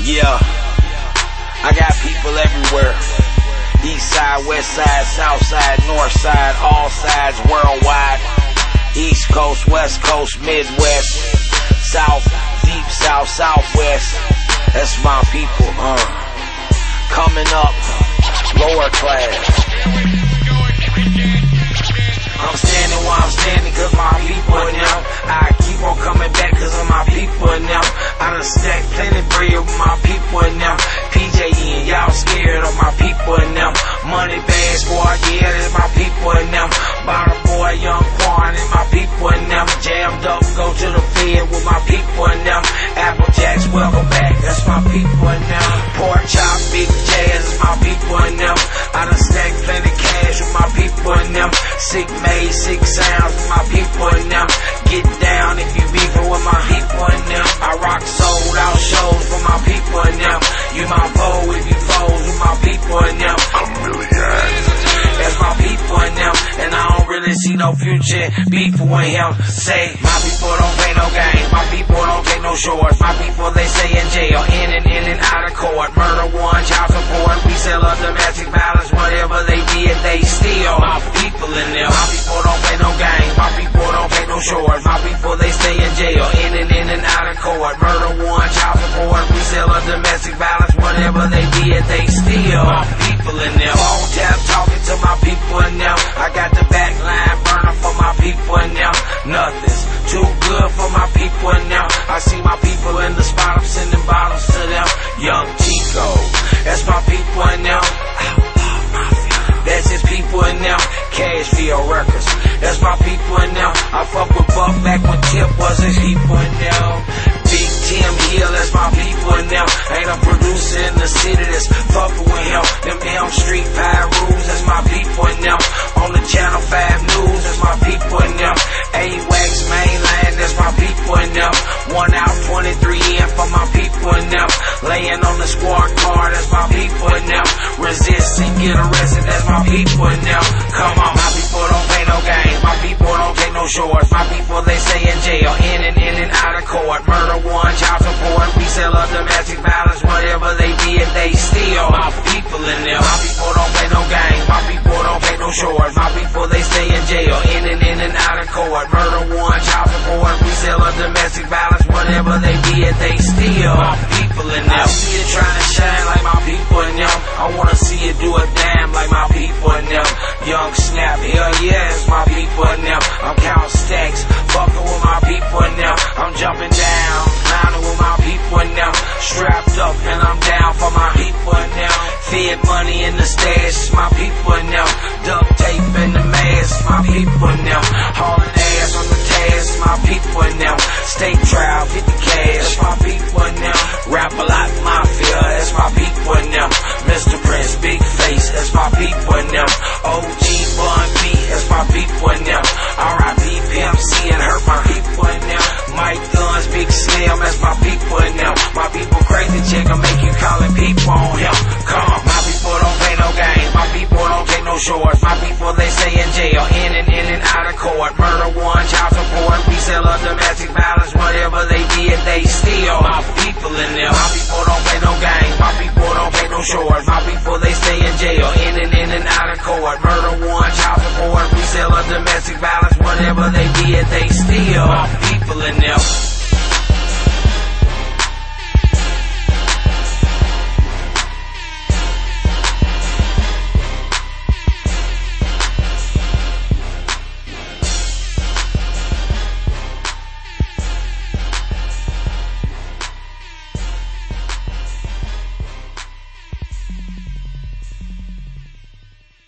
Yeah, I got people everywhere. East side, west side, south side, north side, all sides worldwide. East coast, west coast, midwest, south, deep south, southwest. That's my people, coming up, lower class. I'm standing while I'm standing cause my people now. I keep on coming back cause of my people now. I done stacked plenty bread with my people now. PJE, y'all scared of my people now. Money bag squad, yeah, that's my people now. Bottom boy, young Quan, and my people now. Jammed up, go to the Fed with my people now. Apple Jacks, welcome back, that's my people now. Pork chop, big jazz, that's my people now. I done stacked plenty cash with my people now. Sick made, sick sounds with my people now. Get down if you beefing with my people now. I rock sold out shows for my people now. You my foe if you foes with my people now. I'm really that's my people now. And I don't really see no future beefing with him. Say, my people don't play no games. My people don't take no shorts. My people, they stay in jail, in and out of court. Murder one, child support. We sell up domestic violence. Whatever they did, they steal. My people in there. My people don't play no games. My people don't take no shorts. My people, they stay in jail, in and out of court. Murder one, child support. We sell up domestic violence. Whatever they did, they steal. My people in there. Phone tap talking to my people now. I got the back line burner for my people now. Nothing's too good for my people now. I see my people in the spot, I'm sending bottles to them. Young Chico, that's my people now. That's his people now. Cashville Records, that's my people now. I fuck with Buck back when Tip was his people now. Big Tim Hill, that's my people now. Ain't a producer in the city that's fucking with him. Them Elm Street Pie rules, that's my people now. On the Channel 5 News, that's my people now. AWAX Mainland, that's my people now. 1 out, 23 in for my people now. Laying on the squad car, that's my people now. Resist and get arrested, that's my people now. Come on, my people don't play no games. My people don't take no shorts. My people, they stay in jail, in and out of court. Murder one, child support. We sell up domestic violence. Whatever they did, they steal. My people in there. My people don't play no games. My people don't take no shorts. My people, they stay in jail, in and out of court. Murder one, child support. We sell up domestic violence. Whatever they did, they steal. My people in there. I see you trying to shine like my people in them. I wanna see you do a damn like my people in them. Young Snap, hell yeah, it's my people in them. I'm counting stacks, fucking with my people in them. I'm jumping down, climbing with my people in them. Strapped up and I'm down for my people in them. Fed money in the stash, my people in them. Duct tape in the mask, my people in them. Hauling ass on the task, my people in them. State trial, 50